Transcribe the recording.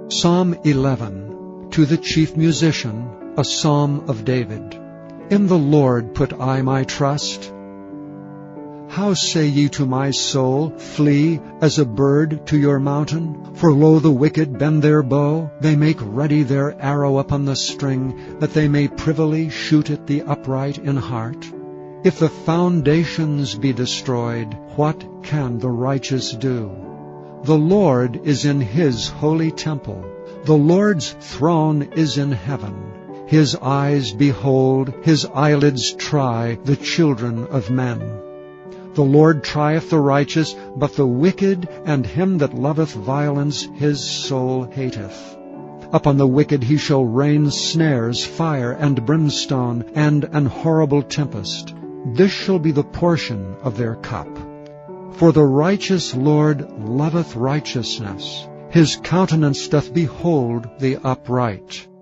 Psalm 11. To the chief musician, a psalm of David. In the Lord put I my trust. How say ye to my soul, Flee as a bird to your mountain? For lo, the wicked bend their bow, they make ready their arrow upon the string, that they may privily shoot at the upright in heart. If the foundations be destroyed, what can the righteous do? The Lord is in his holy temple. The Lord's throne is in heaven. His eyes behold, his eyelids try the children of men. The Lord trieth the righteous, but the wicked and him that loveth violence his soul hateth. Upon the wicked he shall rain snares, fire, and brimstone, and an horrible tempest. This shall be the portion of their cup. For the righteous Lord loveth righteousness. His countenance doth behold the upright.